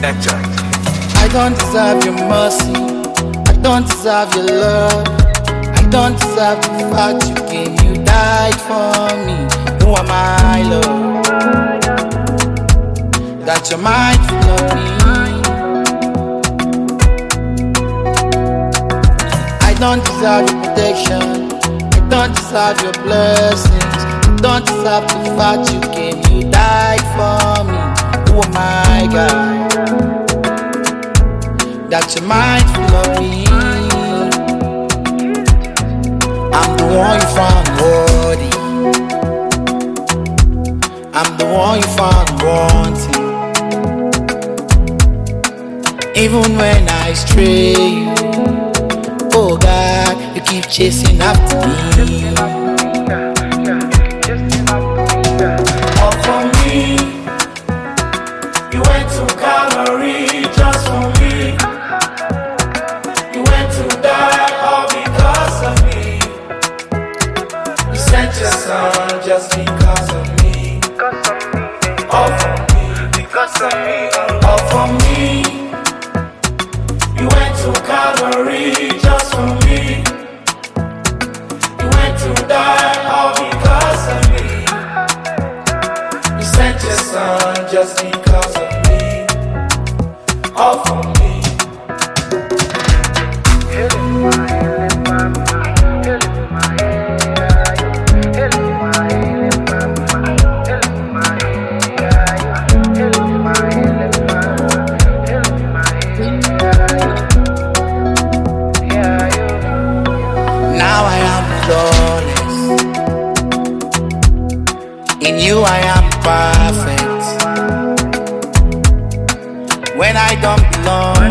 I don't deserve your mercy, I don't deserve your love, I don't deserve the fact you came, you died for me. Who am I, Lord, that you're mindful of me? I don't deserve your protection, I don't deserve your blessings, I don't deserve the fact you came, you died for me. Who am I, God, that you're mindful of me? I'm the one you found worthy, I'm the one you found wanting. Even when I stray you, oh God, you keep chasing after me. All for me, you went to Calvary just for me. You went to die all because of me. You sent your son just because of me. All for me, because of me. All for me, you went to Calvary just for me. You went to die all because of me. You sent your son just because of me. All for me. Now I am flawless, in you I am perfect. When I don't belong,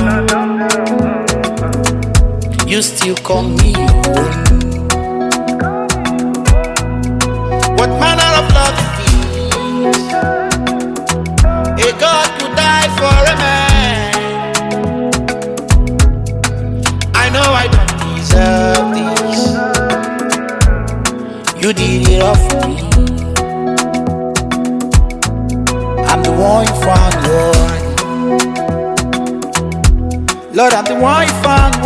you still call me home. What manner of love is this? A God who died for a man. I know I don't deserve this, you did it all for me. I'm the one you found worthy, Lord, I'm the one you found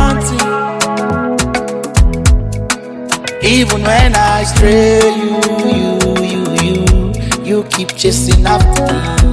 wanting. Even when I stray you keep chasing after me.